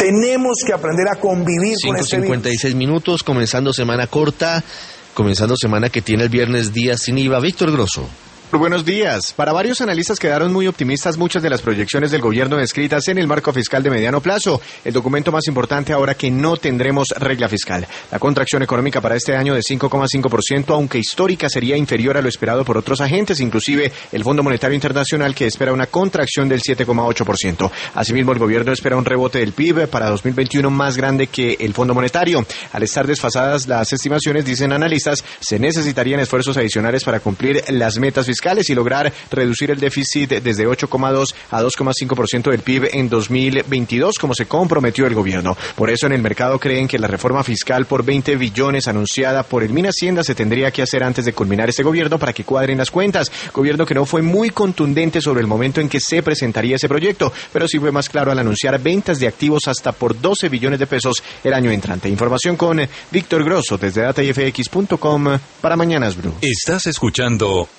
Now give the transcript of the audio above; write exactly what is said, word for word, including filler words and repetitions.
Tenemos que aprender a convivir con este virus. cincuenta y seis minutos, comenzando semana corta, comenzando semana que tiene el viernes día sin I V A. Víctor Grosso. Buenos días. Para varios analistas quedaron muy optimistas muchas de las proyecciones del gobierno descritas en el marco fiscal de mediano plazo, el documento más importante ahora que no tendremos regla fiscal. La contracción económica para este año de cinco coma cinco por ciento, aunque histórica, sería inferior a lo esperado por otros agentes, inclusive el Fondo Monetario Internacional, que espera una contracción del siete coma ocho por ciento. Asimismo, el gobierno espera un rebote del P I B para dos mil veintiuno más grande que el Fondo Monetario. Al estar desfasadas las estimaciones, dicen analistas, se necesitarían esfuerzos adicionales para cumplir las metas fiscales fiscales y lograr reducir el déficit desde ocho coma dos a dos coma cinco por ciento del P I B en dos mil veintidós, como se comprometió el gobierno. Por eso en el mercado creen que la reforma fiscal por veinte billones anunciada por el Minhacienda se tendría que hacer antes de culminar este gobierno para que cuadren las cuentas. Gobierno que no fue muy contundente sobre el momento en que se presentaría ese proyecto, pero sí fue más claro al anunciar ventas de activos hasta por doce billones de pesos el año entrante. Información con Víctor Grosso desde data y f x punto com para Mañanas Blue. Estás escuchando